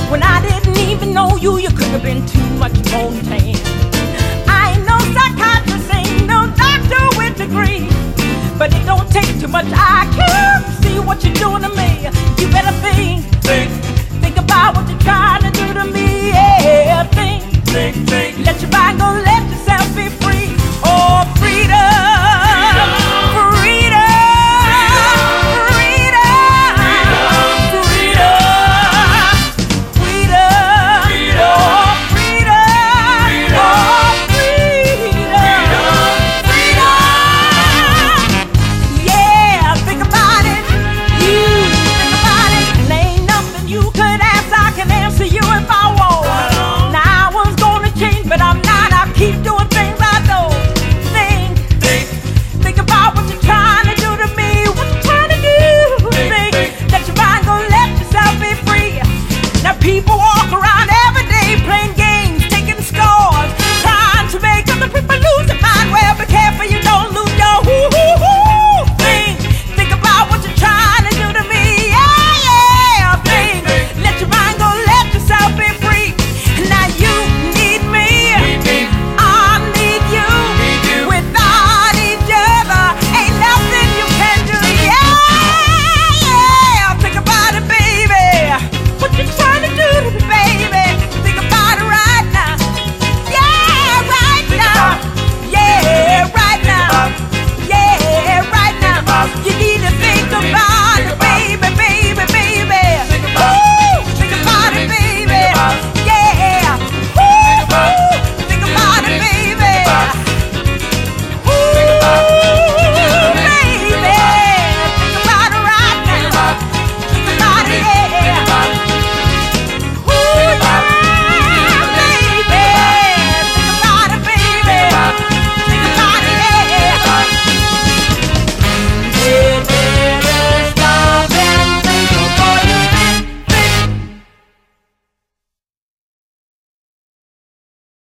When I didn't even know you, you could have been too much more tan. I ain't no psychiatrist, ain't no doctor with degree, but it don't take too much IQ to see what you're doing to me. You better think about what you tried